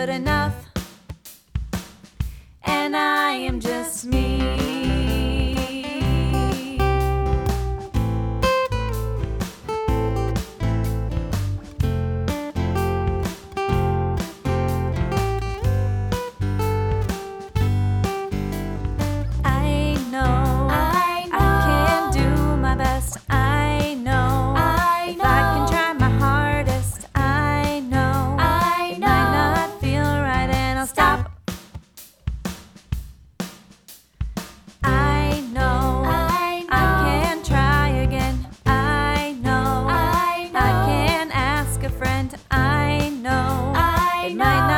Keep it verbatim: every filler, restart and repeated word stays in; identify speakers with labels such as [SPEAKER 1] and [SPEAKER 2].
[SPEAKER 1] good enough, and I am just me. I know I can do my best. I know if I can try my hardest. I know it might not feel right, and I'll stop. I know I can try again. I know I can ask a friend. I know it might not